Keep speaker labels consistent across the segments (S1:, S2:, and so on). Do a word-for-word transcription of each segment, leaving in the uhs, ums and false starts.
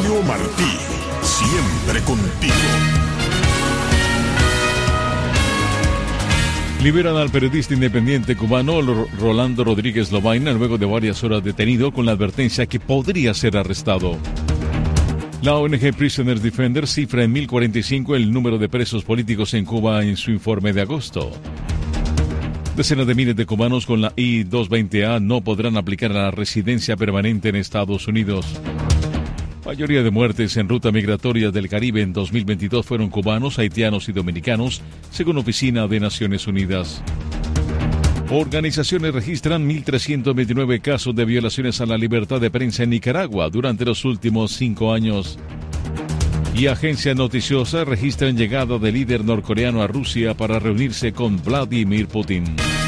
S1: Mario Martí, siempre contigo.
S2: Liberan al periodista independiente cubano Rolando Rodríguez Lobaina luego de varias horas detenido con la advertencia que podría ser arrestado. La O N G Prisoners Defenders cifra en mil cuarenta y cinco el número de presos políticos en Cuba en su informe de agosto. Decenas de miles de cubanos con la I doscientos veinte A no podrán aplicar a la residencia permanente en Estados Unidos. Mayoría de muertes en ruta migratoria del Caribe en dos mil veintidós fueron cubanos, haitianos y dominicanos, según Oficina de Naciones Unidas. Organizaciones registran mil trescientos veintinueve casos de violaciones a la libertad de prensa en Nicaragua durante los últimos cinco años. Y agencias noticiosas registran llegada del líder norcoreano a Rusia para reunirse con Vladimir Putin.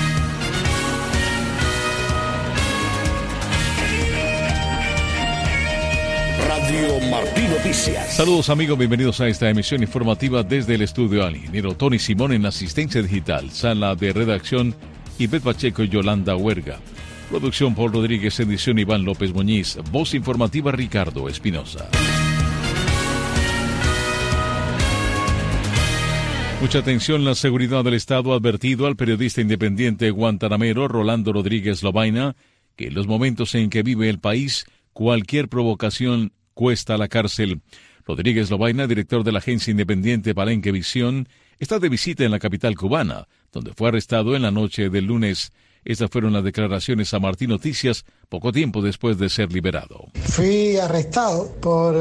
S1: Radio Martí Noticias.
S2: Saludos amigos, bienvenidos a esta emisión informativa desde el estudio al ingeniero Tony Simón en la asistencia digital, sala de redacción Ivette Pacheco y Yolanda Huerga. Producción Paul Rodríguez, edición Iván López Muñiz, voz informativa Ricardo Espinosa. Mucha atención, la seguridad del Estado ha advertido al periodista independiente guantanamero Rolando Rodríguez Lobaina que en los momentos en que vive el país, cualquier provocación cuesta la cárcel. Rodríguez Lobaina, director de la agencia independiente Palenque Visión, está de visita en la capital cubana, donde fue arrestado en la noche del lunes. Estas fueron las declaraciones a Martí Noticias poco tiempo después de ser liberado.
S3: Fui arrestado por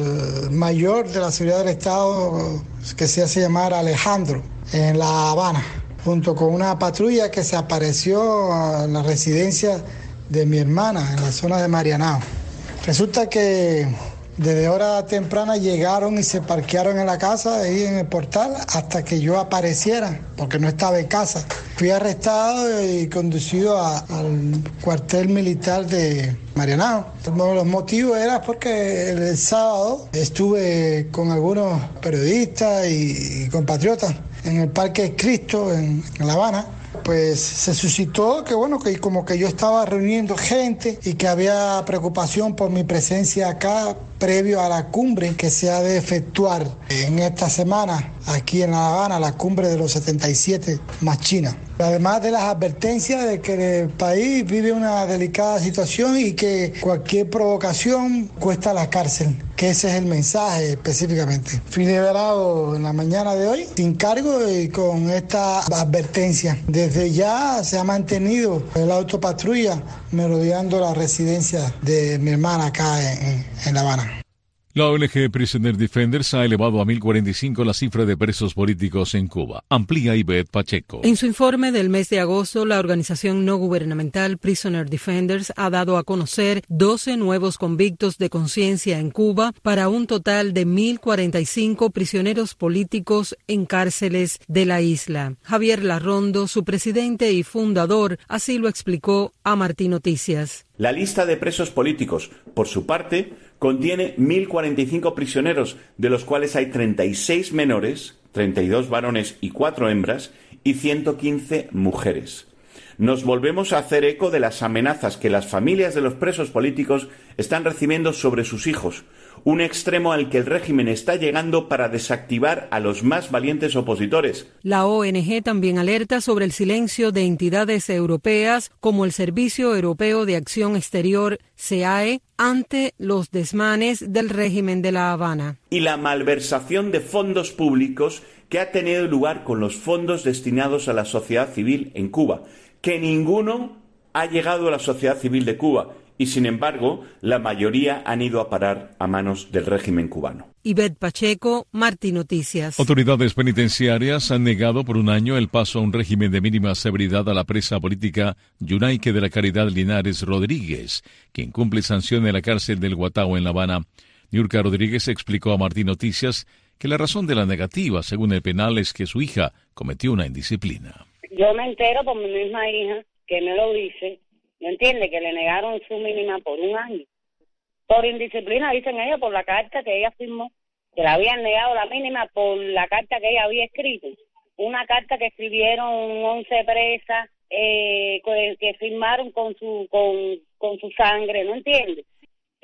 S3: el mayor de la seguridad del Estado, que se hace llamar Alejandro, en La Habana, junto con una patrulla que se apareció en la residencia de mi hermana, en la zona de Marianao. Resulta que desde hora temprana llegaron y se parquearon en la casa, ahí en el portal, hasta que yo apareciera, porque no estaba en casa. Fui arrestado y conducido a, al cuartel militar de Marianao. Uno de los motivos era porque el, el sábado estuve con algunos periodistas y, y compatriotas en el Parque Cristo, en, en La Habana. Pues se suscitó que bueno, que como que yo estaba reuniendo gente y que había preocupación por mi presencia acá previo a la cumbre que se ha de efectuar en esta semana aquí en La Habana, la cumbre de los setenta y siete más China. Además de las advertencias de que el país vive una delicada situación y que cualquier provocación cuesta la cárcel, que ese es el mensaje específicamente. Fui liberado en la mañana de hoy sin cargo y con esta advertencia. Desde ya se ha mantenido el autopatrulla merodeando la residencia de mi hermana acá en, en La Habana.
S2: La O N G Prisoners Defenders ha elevado a mil cuarenta y cinco la cifra de presos políticos en Cuba. Amplía Ivette Pacheco.
S4: En su informe del mes de agosto, la organización no gubernamental Prisoners Defenders ha dado a conocer doce nuevos convictos de conciencia en Cuba para un total de mil cuarenta y cinco prisioneros políticos en cárceles de la isla. Javier Larrondo, su presidente y fundador, así lo explicó a Martí Noticias.
S5: La lista de presos políticos, por su parte, contiene mil cuarenta y cinco prisioneros, de los cuales hay treinta y seis menores, treinta y dos varones y cuatro hembras, y ciento quince mujeres. Nos volvemos a hacer eco de las amenazas que las familias de los presos políticos están recibiendo sobre sus hijos, un extremo al que el régimen está llegando para desactivar a los más valientes opositores.
S4: La O N G también alerta sobre el silencio de entidades europeas como el Servicio Europeo de Acción Exterior, S E A E, ante los desmanes del régimen de La Habana.
S5: Y la malversación de fondos públicos que ha tenido lugar con los fondos destinados a la sociedad civil en Cuba, que ninguno ha llegado a la sociedad civil de Cuba. Y, sin embargo, la mayoría han ido a parar a manos del régimen cubano.
S4: Ivette Pacheco, Martí Noticias.
S2: Autoridades penitenciarias han negado por un año el paso a un régimen de mínima severidad a la presa política Yunaique de la Caridad Linares Rodríguez, quien cumple sanción en la cárcel del Guatao en La Habana. Niurka Rodríguez explicó a Martí Noticias que la razón de la negativa, según el penal, es que su hija cometió una indisciplina.
S6: Yo me entero por mi misma hija, que me lo dice. ¿No entiende? Que le negaron su mínima por un año. Por indisciplina, dicen ellos, por la carta que ella firmó, que le habían negado la mínima por la carta que ella había escrito. Una carta que escribieron once presas, eh, que firmaron con su con, con su sangre, ¿no entiende?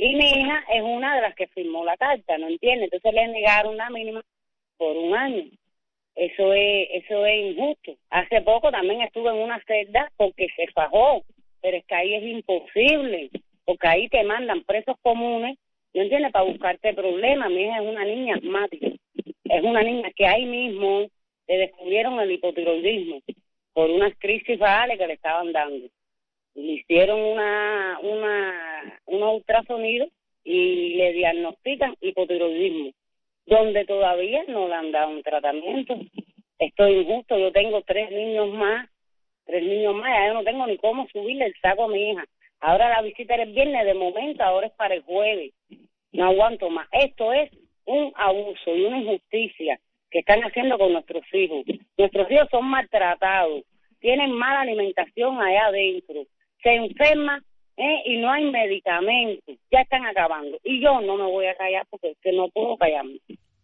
S6: Y mi hija es una de las que firmó la carta, ¿no entiende? Entonces le negaron la mínima por un año. Eso es eso es injusto. Hace poco también estuve en una celda porque se fajó, pero es que ahí es imposible, porque ahí te mandan presos comunes, ¿no entiendes? Para buscarte problemas. Mi hija es una niña asmática, es una niña que ahí mismo le descubrieron el hipotiroidismo por unas crisis fajales que le estaban dando. Le hicieron una una un ultrasonido y le diagnostican hipotiroidismo, donde todavía no le han dado un tratamiento. Esto es injusto. Yo tengo tres niños más, tres niños más, ya yo no tengo ni cómo subirle el saco a mi hija. Ahora la visita era el viernes, de momento ahora es para el jueves. No aguanto más. Esto es un abuso y una injusticia que están haciendo con nuestros hijos. Nuestros hijos son maltratados, tienen mala alimentación allá adentro, se enferman eh, y no hay medicamentos, ya están acabando. Y yo no me voy a callar porque es que no puedo callarme.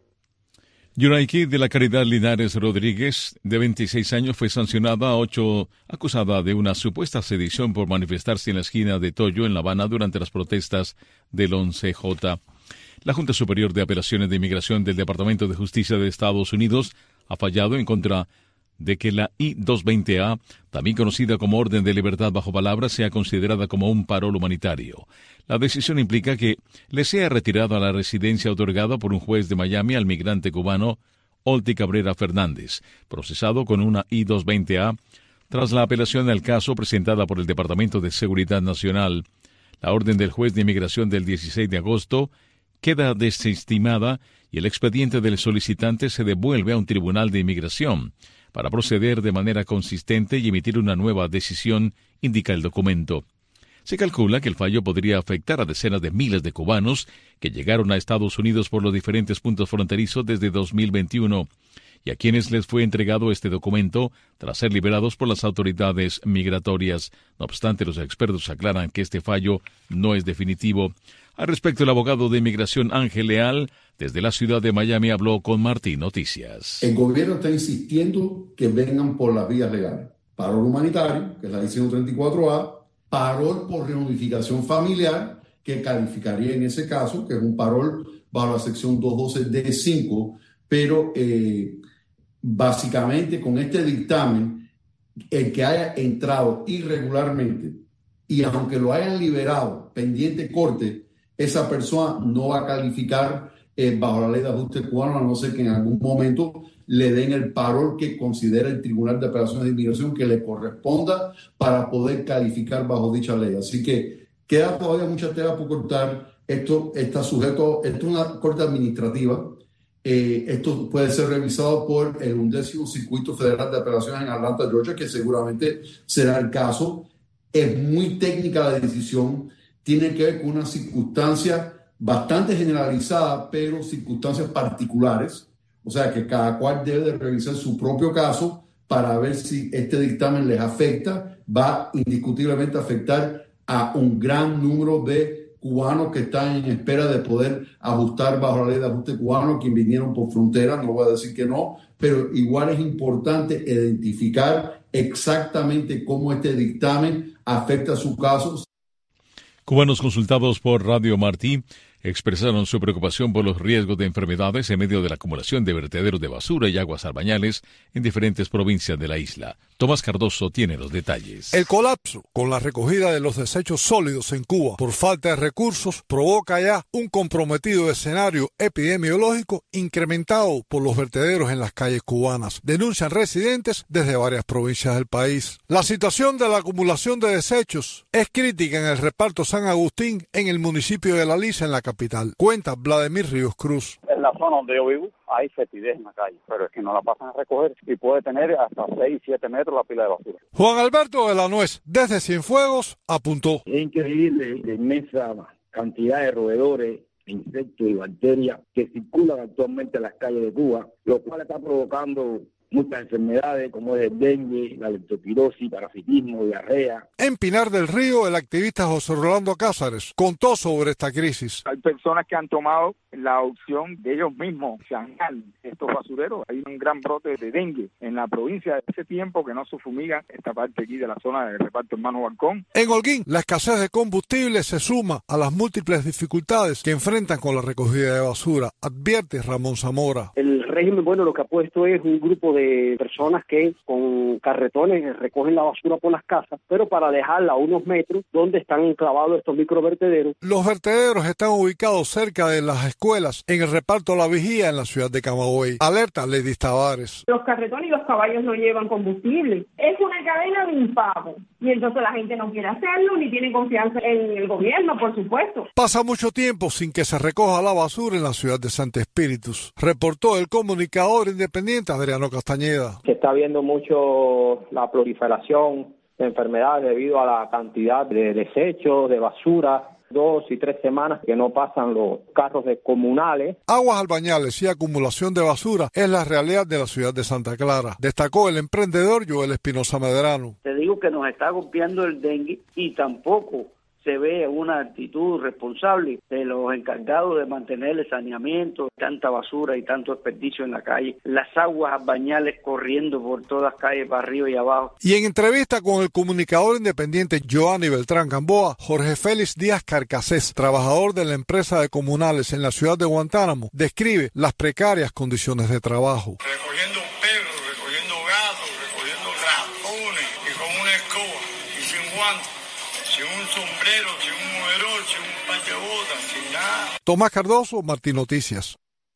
S2: Yuraiki de la Caridad Linares Rodríguez, de veintiséis años, fue sancionada a ocho, acusada de una supuesta sedición por manifestarse en la esquina de Toyo, en La Habana, durante las protestas del once J. La Junta Superior de Apelaciones de Inmigración del Departamento de Justicia de Estados Unidos ha fallado en contra de que la I doscientos veinte A, también conocida como Orden de Libertad Bajo Palabra, sea considerada como un parol humanitario. La decisión implica que le sea retirada la residencia otorgada por un juez de Miami al migrante cubano Olti Cabrera Fernández, procesado con una I doscientos veinte A, tras la apelación al caso presentada por el Departamento de Seguridad Nacional. La orden del juez de inmigración del dieciséis de agosto queda desestimada y el expediente del solicitante se devuelve a un tribunal de inmigración para proceder de manera consistente y emitir una nueva decisión, indica el documento. Se calcula que el fallo podría afectar a decenas de miles de cubanos que llegaron a Estados Unidos por los diferentes puntos fronterizos desde dos mil veintiuno y a quienes les fue entregado este documento tras ser liberados por las autoridades migratorias. No obstante, los expertos aclaran que este fallo no es definitivo. Al respecto, el abogado de inmigración Ángel Leal, desde la ciudad de Miami, habló con Martín Noticias.
S7: El gobierno está insistiendo que vengan por las vías legales. Parol humanitario, que es la ciento treinta y cuatro A, parol por reunificación familiar, que calificaría en ese caso, que es un parol bajo la sección doscientos doce D cinco, pero eh, básicamente con este dictamen, el que haya entrado irregularmente y aunque lo hayan liberado pendiente corte, esa persona no va a calificar eh, bajo la ley de ajuste cubano, a no ser que en algún momento le den el parol que considera el Tribunal de Apelaciones de Inmigración que le corresponda para poder calificar bajo dicha ley. Así que queda todavía mucha tela por cortar. Esto está sujeto, esto es una corte administrativa. Eh, esto puede ser revisado por el undécimo Circuito Federal de Apelaciones en Atlanta, Georgia, que seguramente será el caso. Es muy técnica la decisión, tiene que ver con una circunstancia bastante generalizada, pero circunstancias particulares. O sea que cada cual debe de revisar su propio caso para ver si este dictamen les afecta. Va indiscutiblemente a afectar a un gran número de cubanos que están en espera de poder ajustar bajo la ley de ajuste cubano, quienes vinieron por frontera, no voy a decir que no, pero igual es importante identificar exactamente cómo este dictamen afecta su caso.
S2: Cubanos consultados por Radio Martí expresaron su preocupación por los riesgos de enfermedades en medio de la acumulación de vertederos de basura y aguas albañales en diferentes provincias de la isla. Tomás Cardoso tiene los detalles.
S8: El colapso con la recogida de los desechos sólidos en Cuba por falta de recursos provoca ya un comprometido escenario epidemiológico incrementado por los vertederos en las calles cubanas, denuncian residentes desde varias provincias del país. La situación de la acumulación de desechos es crítica en el reparto San Agustín en el municipio de La Lisa, en la capital. Cuenta Vladimir Ríos Cruz.
S9: En la zona donde yo vivo hay fetidez en la calle, pero es que no la pasan a recoger y puede tener hasta seis, siete metros la pila de basura.
S8: Juan Alberto de la Nuez, desde Cienfuegos, apuntó.
S10: Es increíble la inmensa cantidad de roedores, insectos y bacterias que circulan actualmente en las calles de Cuba, lo cual está provocando muchas enfermedades como es el dengue, la leptospirosis, parasitismo, diarrea.
S8: En Pinar del Río, el activista José Rolando Cázares contó sobre esta crisis.
S11: Hay personas que han tomado la opción de ellos mismos sanear estos basureros. Hay un gran brote de dengue en la provincia. Hace tiempo que no se fumiga esta parte aquí de la zona de reparto Hermano Balcón.
S8: En Holguín, la escasez de combustible se suma a las múltiples dificultades que enfrentan con la recogida de basura, advierte Ramón Zamora.
S12: El régimen, bueno, lo que ha puesto es un grupo de personas que con carretones recogen la basura por las casas, pero para dejarla a unos metros donde están enclavados estos microvertederos.
S8: Los vertederos están ubicados cerca de las escuelas en el reparto La Vigía en la ciudad de Camagüey. Alerta Lady Tavares.
S13: Los carretones y los caballos no llevan combustible. Es una cadena de impago. Y entonces la gente no quiere hacerlo ni tiene confianza en el gobierno, por supuesto.
S8: Pasa mucho tiempo sin que se recoja la basura en la ciudad de Santo Espíritus, reportó el comunicador independiente Adriano Castañeda.
S14: Se está viendo mucho la proliferación de enfermedades debido a la cantidad de desechos, de basura. Dos y tres semanas que no pasan los carros de comunales.
S8: Aguas albañales y acumulación de basura es la realidad de la ciudad de Santa Clara, destacó el emprendedor Joel Espinosa Medrano.
S15: Te digo que nos está golpeando el dengue y tampoco se ve una actitud responsable de los encargados de mantener el saneamiento, tanta basura y tanto desperdicio en la calle, las aguas bañales corriendo por todas calles para arriba y abajo.
S8: Y en entrevista con el comunicador independiente Joanny Beltrán Gamboa, Jorge Félix Díaz Carcasés, trabajador de la empresa de comunales en la ciudad de Guantánamo, describe las precarias condiciones de trabajo.
S16: Recogiendo perros, recogiendo gatos, recogiendo ratones y con una escoba y sin guantes. Sin un sombrero, sin un overol, sin un pachabotas, sin nada.
S8: Tomás Cardoso, Martín Noticias.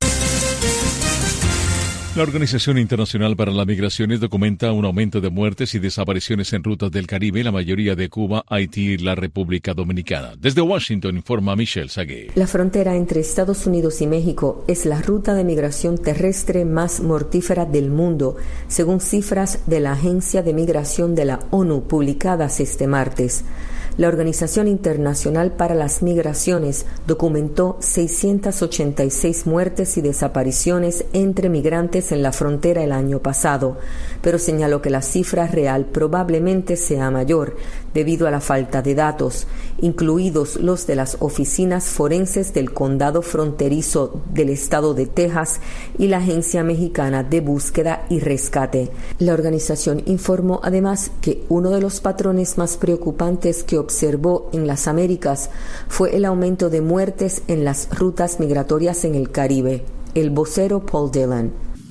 S2: La Organización Internacional para las Migraciones documenta un aumento de muertes y desapariciones en rutas del Caribe, la mayoría de Cuba, Haití y la República Dominicana. Desde Washington informa Michelle Sagué.
S17: La frontera entre Estados Unidos y México es la ruta de migración terrestre más mortífera del mundo, según cifras de la Agencia de Migración de la ONU publicadas este martes. La Organización Internacional para las Migraciones documentó seiscientas ochenta y seis muertes y desapariciones entre migrantes en la frontera el año pasado, pero señaló que la cifra real probablemente sea mayor debido a la falta de datos, incluidos los de las oficinas forenses del condado fronterizo del estado de Texas y la Agencia Mexicana de Búsqueda y Rescate. La organización informó además que uno de los patrones más preocupantes que observó en las Américas fue el aumento de muertes en las rutas migratorias en el Caribe. El vocero Paul Dillon.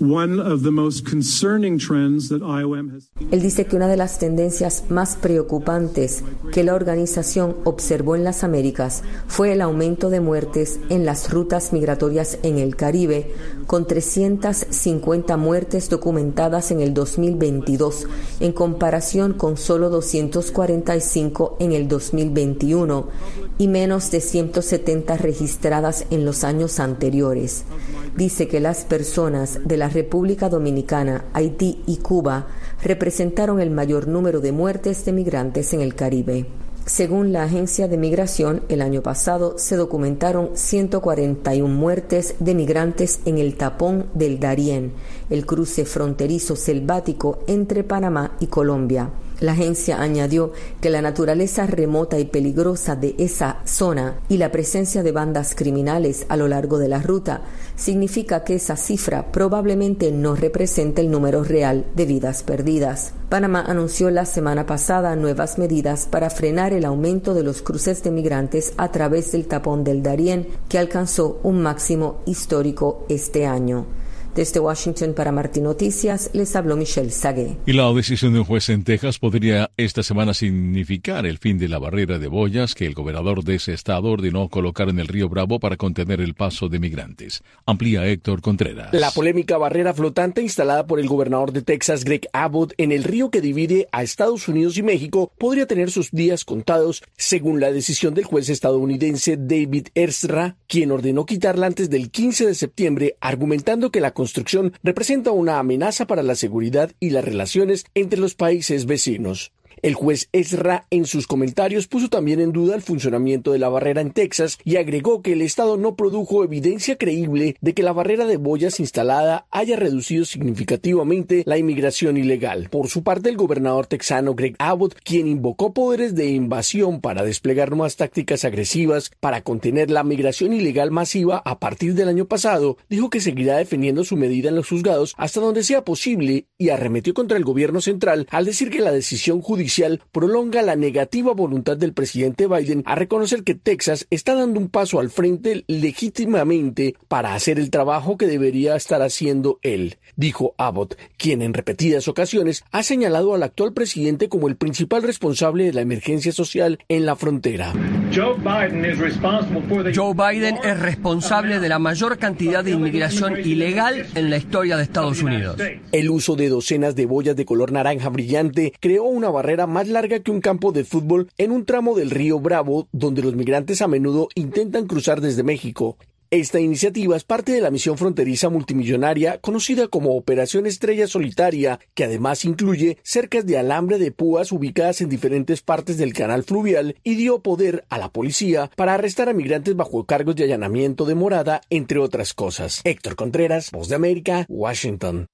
S17: Él dice que una de las tendencias más preocupantes que la organización observó en las Américas fue el aumento de muertes en las rutas migratorias en el Caribe, con trescientas cincuenta muertes documentadas en el dos mil veintidós, en comparación con solo doscientas cuarenta y cinco en el dos mil veintiuno y menos de ciento setenta registradas en los años anteriores. Dice que las personas de la República Dominicana, Haití y Cuba representaron el mayor número de muertes de migrantes en el Caribe. Según la Agencia de Migración, el año pasado se documentaron ciento cuarenta y una muertes de migrantes en el tapón del Darién, el cruce fronterizo selvático entre Panamá y Colombia. La agencia añadió que la naturaleza remota y peligrosa de esa zona y la presencia de bandas criminales a lo largo de la ruta significa que esa cifra probablemente no representa el número real de vidas perdidas. Panamá anunció la semana pasada nuevas medidas para frenar el aumento de los cruces de migrantes a través del tapón del Darién, que alcanzó un máximo histórico este año. Desde Washington para Martín Noticias, les habló Michelle Sagué.
S2: Y la decisión de un juez en Texas podría esta semana significar el fin de la barrera de boyas que el gobernador de ese estado ordenó colocar en el río Bravo para contener el paso de migrantes. Amplía Héctor Contreras.
S18: La polémica barrera flotante instalada por el gobernador de Texas, Greg Abbott, en el río que divide a Estados Unidos y México podría tener sus días contados, según la decisión del juez estadounidense David Erstra, quien ordenó quitarla antes del quince de septiembre, argumentando que la construcción representa una amenaza para la seguridad y las relaciones entre los países vecinos. El juez Ezra en sus comentarios puso también en duda el funcionamiento de la barrera en Texas y agregó que el Estado no produjo evidencia creíble de que la barrera de boyas instalada haya reducido significativamente la inmigración ilegal. Por su parte, el gobernador texano Greg Abbott, quien invocó poderes de invasión para desplegar nuevas tácticas agresivas para contener la migración ilegal masiva a partir del año pasado, dijo que seguirá defendiendo su medida en los juzgados hasta donde sea posible y arremetió contra el gobierno central al decir que la decisión judicial prolonga la negativa voluntad del presidente Biden a reconocer que Texas está dando un paso al frente legítimamente para hacer el trabajo que debería estar haciendo él, dijo Abbott, quien en repetidas ocasiones ha señalado al actual presidente como el principal responsable de la emergencia social en la frontera.
S19: Joe Biden es responsable de la mayor cantidad de inmigración ilegal en la historia de Estados Unidos.
S18: El uso de docenas de boyas de color naranja brillante creó una barrera más larga que un campo de fútbol en un tramo del río Bravo, donde los migrantes a menudo intentan cruzar desde México. Esta iniciativa es parte de la misión fronteriza multimillonaria conocida como Operación Estrella Solitaria, que además incluye cercas de alambre de púas ubicadas en diferentes partes del canal fluvial y dio poder a la policía para arrestar a migrantes bajo cargos de allanamiento de morada, entre otras cosas. Héctor Contreras, Voz de América, Washington.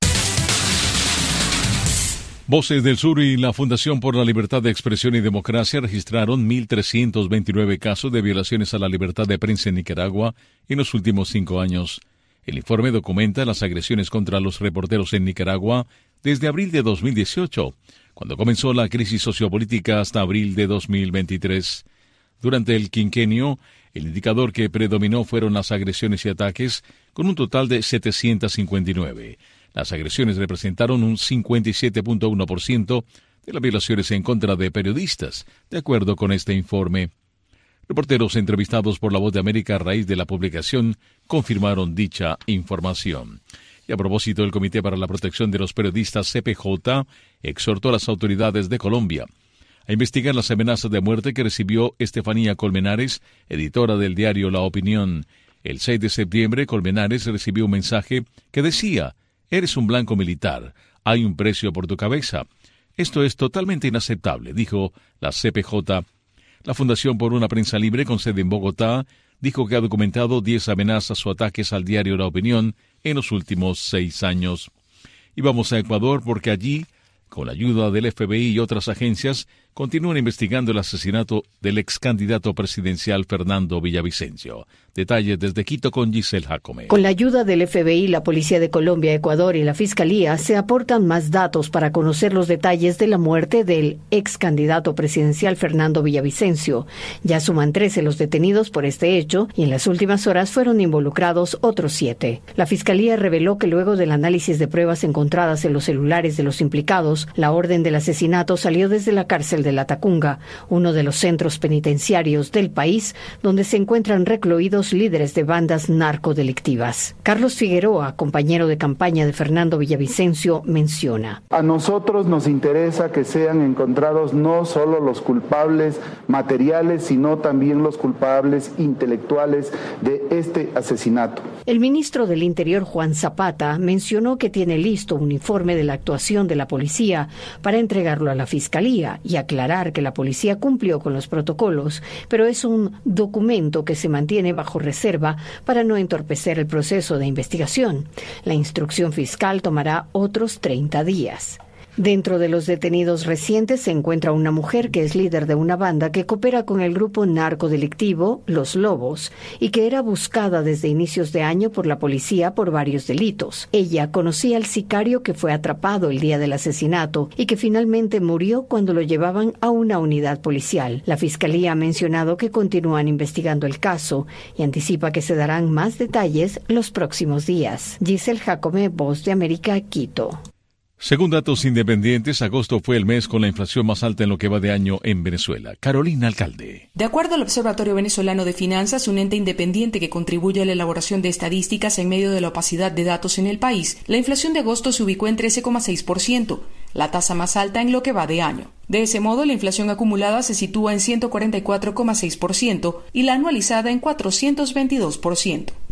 S2: Voces del Sur y la Fundación por la Libertad de Expresión y Democracia registraron mil trescientos veintinueve casos de violaciones a la libertad de prensa en Nicaragua en los últimos cinco años. El informe documenta las agresiones contra los reporteros en Nicaragua desde abril de dos mil dieciocho, cuando comenzó la crisis sociopolítica, hasta abril de dos mil veintitrés. Durante el quinquenio, el indicador que predominó fueron las agresiones y ataques, con un total de setecientos cincuenta y nueve. Las agresiones representaron un cincuenta y siete punto uno por ciento de las violaciones en contra de periodistas, de acuerdo con este informe. Reporteros entrevistados por La Voz de América a raíz de la publicación confirmaron dicha información. Y a propósito, el Comité para la Protección de los Periodistas, C P J, exhortó a las autoridades de Colombia a investigar las amenazas de muerte que recibió Estefanía Colmenares, editora del diario La Opinión. El seis de septiembre, Colmenares recibió un mensaje que decía: «Eres un blanco militar. Hay un precio por tu cabeza». Esto es totalmente inaceptable, dijo la C P J. La Fundación por una Prensa Libre, con sede en Bogotá, dijo que ha documentado diez amenazas o ataques al diario La Opinión en los últimos seis años. Y vamos a Ecuador, porque allí, con la ayuda del F B I y otras agencias, continúan investigando el asesinato del ex candidato presidencial Fernando Villavicencio. Detalles desde Quito con Giselle Jacome.
S20: Con la ayuda del F B I, la Policía de Colombia, Ecuador y la Fiscalía se aportan más datos para conocer los detalles de la muerte del ex candidato presidencial Fernando Villavicencio. Ya suman trece los detenidos por este hecho y en las últimas horas fueron involucrados otros siete. La Fiscalía reveló que luego del análisis de pruebas encontradas en los celulares de los implicados, la orden del asesinato salió desde la cárcel de La Tacunga, uno de los centros penitenciarios del país donde se encuentran recluidos líderes de bandas narcodelictivas. Carlos Figueroa, compañero de campaña de Fernando Villavicencio, menciona:
S21: a nosotros nos interesa que sean encontrados no solo los culpables materiales, sino también los culpables intelectuales de este asesinato.
S20: El ministro del Interior, Juan Zapata, mencionó que tiene listo un informe de la actuación de la policía para entregarlo a la Fiscalía y aclarar que la policía cumplió con los protocolos, pero es un documento que se mantiene bajo reserva para no entorpecer el proceso de investigación. La instrucción fiscal tomará otros treinta días. Dentro de los detenidos recientes se encuentra una mujer que es líder de una banda que coopera con el grupo narcodelictivo Los Lobos y que era buscada desde inicios de año por la policía por varios delitos. Ella conocía al sicario que fue atrapado el día del asesinato y que finalmente murió cuando lo llevaban a una unidad policial. La Fiscalía ha mencionado que continúan investigando el caso y anticipa que se darán más detalles los próximos días. Giselle Jacome, Voz de América, Quito.
S2: Según datos independientes, agosto fue el mes con la inflación más alta en lo que va de año en Venezuela. Carolina Alcalde.
S22: De acuerdo al Observatorio Venezolano de Finanzas, un ente independiente que contribuye a la elaboración de estadísticas en medio de la opacidad de datos en el país, la inflación de agosto se ubicó en trece coma seis por ciento, la tasa más alta en lo que va de año. De ese modo, la inflación acumulada se sitúa en ciento cuarenta y cuatro coma seis por ciento y la anualizada en cuatrocientos veintidós por ciento.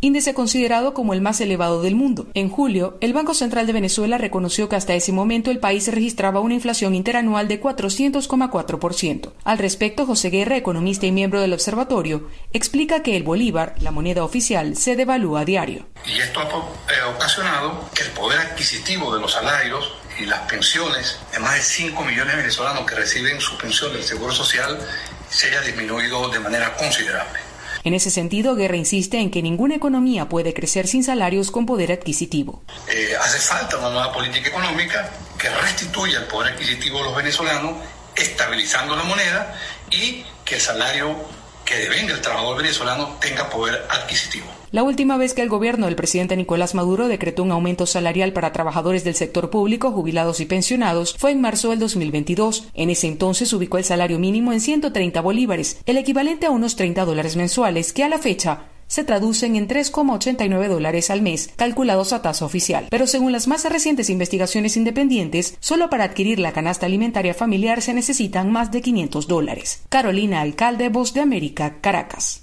S22: índice considerado como el más elevado del mundo. En julio, el Banco Central de Venezuela reconoció que hasta ese momento el país registraba una inflación interanual de cuatrocientos coma cuatro por ciento. Al respecto, José Guerra, economista y miembro del observatorio, explica que el bolívar, la moneda oficial, se devalúa a diario.
S1: Y esto ha eh, ocasionado que el poder adquisitivo de los salarios y las pensiones de más de cinco millones de venezolanos que reciben su pensión del Seguro Social se haya disminuido de manera considerable.
S22: En ese sentido, Guerra insiste en que ninguna economía puede crecer sin salarios con poder adquisitivo.
S1: Eh, hace falta una nueva política económica que restituya el poder adquisitivo de los venezolanos, estabilizando la moneda y que el salario que devenga el trabajador venezolano tenga poder adquisitivo.
S22: La última vez que el gobierno del presidente Nicolás Maduro decretó un aumento salarial para trabajadores del sector público, jubilados y pensionados fue en marzo del dos mil veintidós. En ese entonces ubicó el salario mínimo en ciento treinta bolívares, el equivalente a unos treinta dólares mensuales, que a la fecha se traducen en tres coma ochenta y nueve dólares al mes, calculados a tasa oficial. Pero según las más recientes investigaciones independientes, solo para adquirir la canasta alimentaria familiar se necesitan más de quinientos dólares. Carolina Alcalde, Voz de América, Caracas.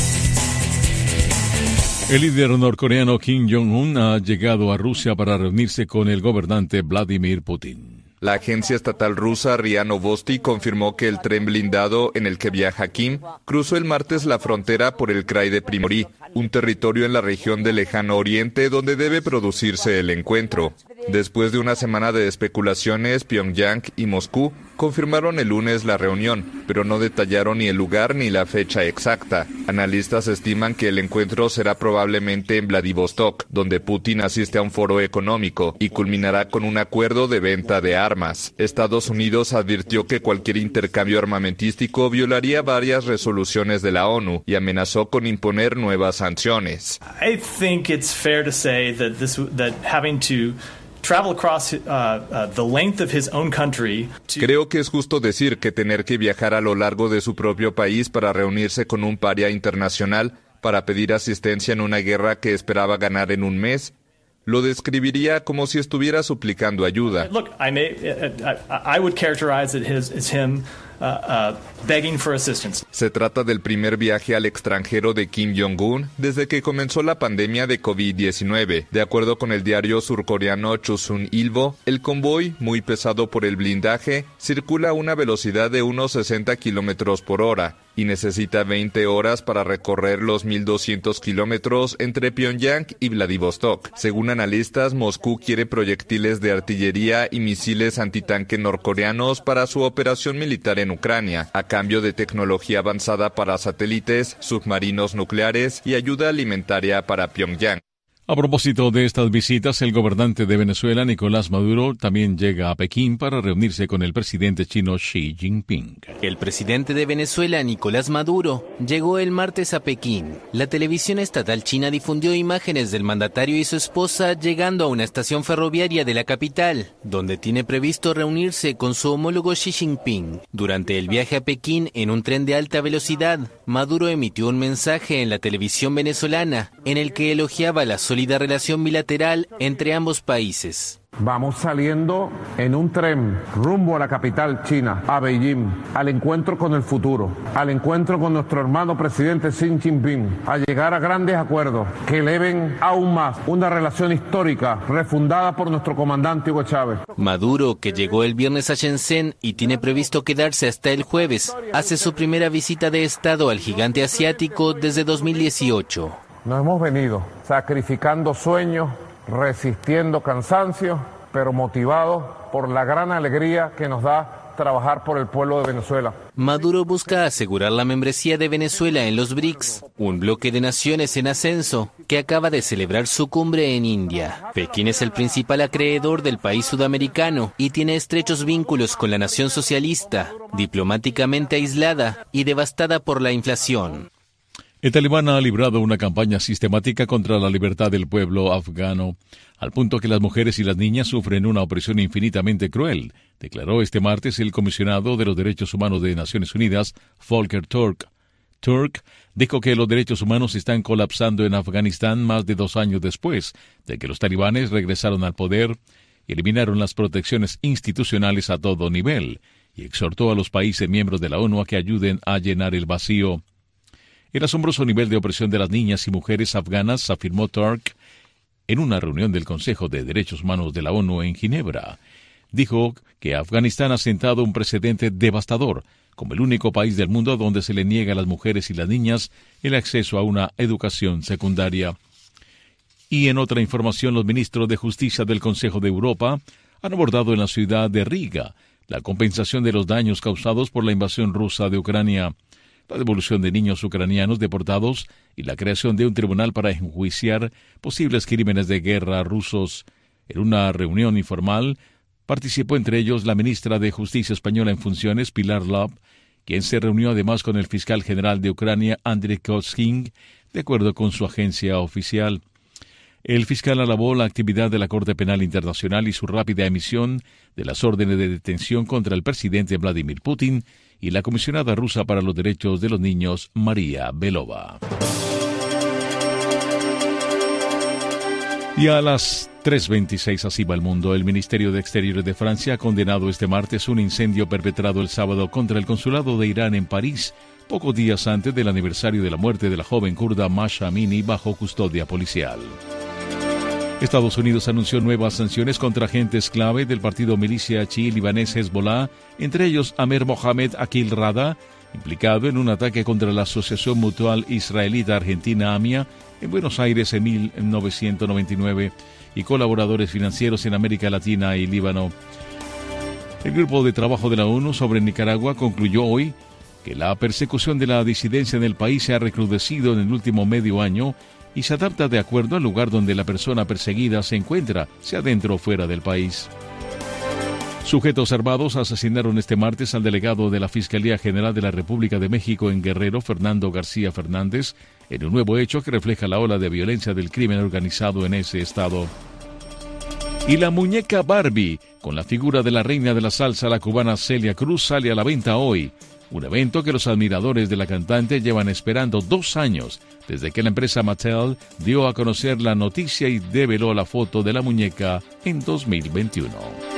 S2: El líder norcoreano Kim Jong-un ha llegado a Rusia para reunirse con el gobernante Vladimir Putin.
S3: La agencia estatal rusa RIA Novosti confirmó que el tren blindado en el que viaja Kim cruzó el martes la frontera por el krai de Primorí, un territorio en la región del Lejano Oriente donde debe producirse el encuentro. Después de una semana de especulaciones, Pyongyang y Moscú confirmaron el lunes la reunión, pero no detallaron ni el lugar ni la fecha exacta. Analistas estiman que el encuentro será probablemente en Vladivostok, donde Putin asiste a un foro económico y culminará con un acuerdo de venta de armas. Estados Unidos advirtió que cualquier intercambio armamentístico violaría varias resoluciones de la ONU y amenazó con imponer nuevas sanciones.
S23: I think it's fair to say that this that having to travel across uh, uh, the length of his own country. To...
S3: Creo que es justo decir que tener que viajar a lo largo de su propio país para reunirse con un paria internacional para pedir asistencia en una guerra que esperaba ganar en un mes, lo describiría como si estuviera suplicando ayuda.
S23: Look, I may, I, I would characterize it as, as him uh, uh, begging for assistance.
S3: Se trata del primer viaje al extranjero de Kim Jong-un desde que comenzó la pandemia de covid diecinueve. De acuerdo con el diario surcoreano Chosun Ilbo, el convoy, muy pesado por el blindaje, circula a una velocidad de unos sesenta kilómetros por hora y necesita veinte horas para recorrer los mil doscientos kilómetros entre Pyongyang y Vladivostok. Según analistas, Moscú quiere proyectiles de artillería y misiles antitanque norcoreanos para su operación militar en Ucrania, a cambio de tecnología avanzada para satélites, submarinos nucleares y ayuda alimentaria para Pyongyang.
S2: A propósito de estas visitas, el gobernante de Venezuela, Nicolás Maduro, también llega a Pekín para reunirse con el presidente chino Xi Jinping.
S24: El presidente de Venezuela, Nicolás Maduro, llegó el martes a Pekín. La televisión estatal china difundió imágenes del mandatario y su esposa llegando a una estación ferroviaria de la capital, donde tiene previsto reunirse con su homólogo Xi Jinping. Durante el viaje a Pekín en un tren de alta velocidad, Maduro emitió un mensaje en la televisión venezolana en el que elogiaba la sólida relación bilateral entre ambos países.
S25: Vamos saliendo en un tren rumbo a la capital china, a Beijing, al encuentro con el futuro, al encuentro con nuestro hermano presidente Xi Jinping, a llegar a grandes acuerdos que eleven aún más una relación histórica refundada por nuestro comandante Hugo Chávez.
S24: Maduro, que llegó el viernes a Shenzhen y tiene previsto quedarse hasta el jueves, hace su primera visita de Estado al gigante asiático desde dos mil dieciocho.
S25: Nos hemos venido sacrificando sueños, resistiendo cansancio, pero motivados por la gran alegría que nos da trabajar por el pueblo de Venezuela.
S24: Maduro busca asegurar la membresía de Venezuela en los B R I C S, un bloque de naciones en ascenso que acaba de celebrar su cumbre en India. Pekín es el principal acreedor del país sudamericano y tiene estrechos vínculos con la nación socialista, diplomáticamente aislada y devastada por la inflación.
S2: El talibán ha librado una campaña sistemática contra la libertad del pueblo afgano, al punto que las mujeres y las niñas sufren una opresión infinitamente cruel, declaró este martes el comisionado de los Derechos Humanos de Naciones Unidas, Volker Turk. Turk dijo que los derechos humanos están colapsando en Afganistán más de dos años después de que los talibanes regresaron al poder y eliminaron las protecciones institucionales a todo nivel, y exhortó a los países miembros de la ONU a que ayuden a llenar el vacío. el asombroso nivel de opresión de las niñas y mujeres afganas, afirmó Turk en una reunión del Consejo de Derechos Humanos de la ONU en Ginebra. Dijo que Afganistán ha sentado un precedente devastador, como el único país del mundo donde se le niega a las mujeres y las niñas el acceso a una educación secundaria. Y en otra información, los ministros de Justicia del Consejo de Europa han abordado en la ciudad de Riga la compensación de los daños causados por la invasión rusa de Ucrania, la devolución de niños ucranianos deportados y la creación de un tribunal para enjuiciar posibles crímenes de guerra rusos. En una reunión informal participó entre ellos la ministra de Justicia española en funciones, Pilar Lab, quien se reunió además con el fiscal general de Ucrania, Andriy Kosching, de acuerdo con su agencia oficial. El fiscal alabó la actividad de la Corte Penal Internacional y su rápida emisión de las órdenes de detención contra el presidente Vladimir Putin y la comisionada rusa para los derechos de los niños, María Belova. Y a las tres veintiséis así va el mundo. El Ministerio de Exteriores de Francia ha condenado este martes un incendio perpetrado el sábado contra el consulado de Irán en París, pocos días antes del aniversario de la muerte de la joven kurda Mahsa Amini bajo custodia policial. Estados Unidos anunció nuevas sanciones contra agentes clave del partido milicia chií libanés Hezbollah, entre ellos Amer Mohamed Akil Rada, implicado en un ataque contra la Asociación Mutual Israelita Argentina AMIA en Buenos Aires en mil novecientos noventa y nueve, y colaboradores financieros en América Latina y Líbano. El Grupo de Trabajo de la ONU sobre Nicaragua concluyó hoy que la persecución de la disidencia en el país se ha recrudecido en el último medio año y se adapta de acuerdo al lugar donde la persona perseguida se encuentra, sea dentro o fuera del país. Sujetos armados asesinaron este martes al delegado de la Fiscalía General de la República de México en Guerrero, Fernando García Fernández, en un nuevo hecho que refleja la ola de violencia del crimen organizado en ese estado. Y la muñeca Barbie, con la figura de la reina de la salsa, la cubana Celia Cruz, sale a la venta hoy. Un evento que los admiradores de la cantante llevan esperando dos años, desde que la empresa Mattel dio a conocer la noticia y develó la foto de la muñeca en dos mil veintiuno.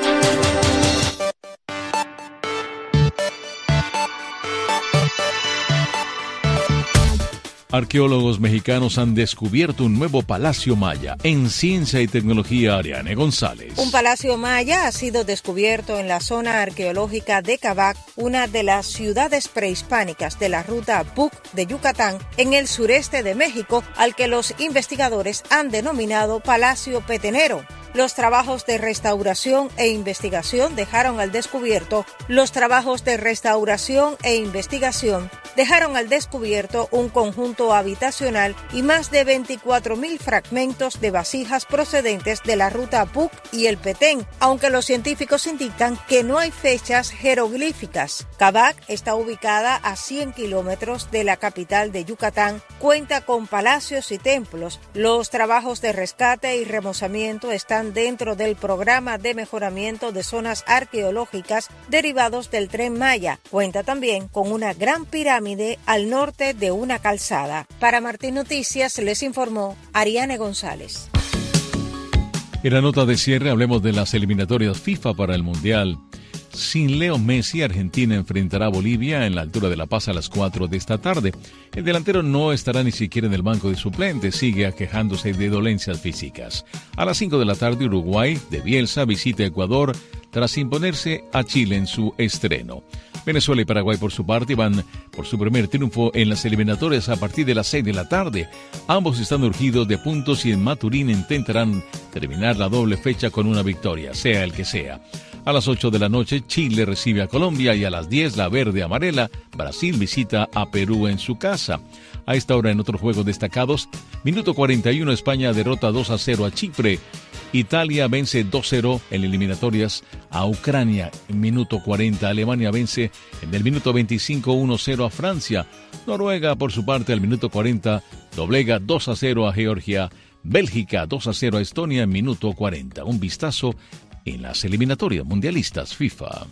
S2: Arqueólogos mexicanos han descubierto un nuevo palacio maya en ciencia y tecnología. Ariane González.
S4: Un palacio maya ha sido descubierto en la zona arqueológica de Cabac, una de las ciudades prehispánicas de la ruta Puc de Yucatán, en el sureste de México, al que los investigadores han denominado Palacio Petenero. Los trabajos de restauración e investigación dejaron al descubierto los trabajos de restauración e investigación dejaron al descubierto un conjunto habitacional y más de veinticuatro mil fragmentos de vasijas procedentes de la ruta Puc y el Petén, aunque los científicos indican que no hay fechas jeroglíficas. Cabac está ubicada a cien kilómetros de la capital de Yucatán, cuenta con palacios y templos. Los trabajos de rescate y remozamiento están dentro del programa de mejoramiento de zonas arqueológicas derivados del Tren Maya. Cuenta también con una gran pirámide al norte de una calzada. Para Martín Noticias les informó Ariane González.
S2: En la nota de cierre hablemos de las eliminatorias FIFA para el Mundial. Sin Leo Messi, Argentina enfrentará a Bolivia en la altura de La Paz a las cuatro de esta tarde. El delantero no estará ni siquiera en el banco de suplentes, sigue aquejándose de dolencias físicas. A las cinco de la tarde, Uruguay de Bielsa visita Ecuador tras imponerse a Chile en su estreno. Venezuela y Paraguay por su parte van por su primer triunfo en las eliminatorias a partir de las seis de la tarde. Ambos están urgidos de puntos y en Maturín intentarán terminar la doble fecha con una victoria, sea el que sea. A las ocho de la noche, Chile recibe a Colombia y a las diez, la verde amarela, Brasil visita a Perú en su casa. A esta hora, en otros juegos destacados, minuto cuarenta y uno, España derrota dos a cero a Chipre. Italia vence dos cero en eliminatorias a Ucrania. En minuto cuarenta, Alemania vence en el minuto veinticinco uno cero a Francia. Noruega, por su parte, al minuto cuarenta, doblega dos a cero a Georgia. Bélgica dos a cero a Estonia en minuto cuarenta. Un vistazo en las eliminatorias mundialistas FIFA.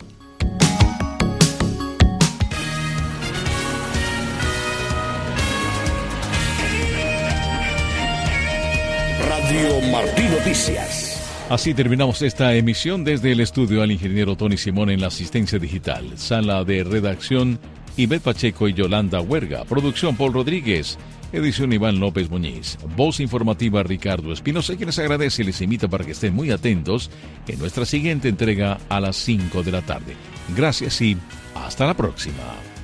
S5: Radio Martín Noticias.
S2: Así terminamos esta emisión desde el estudio al ingeniero Tony Simón en la asistencia digital. Sala de redacción, Ivette Pacheco y Yolanda Huerga. Producción Paul Rodríguez. Edición Iván López Muñiz. Voz informativa Ricardo Espinosa, quien les agradece y les invita para que estén muy atentos en nuestra siguiente entrega a las cinco de la tarde. Gracias y hasta la próxima.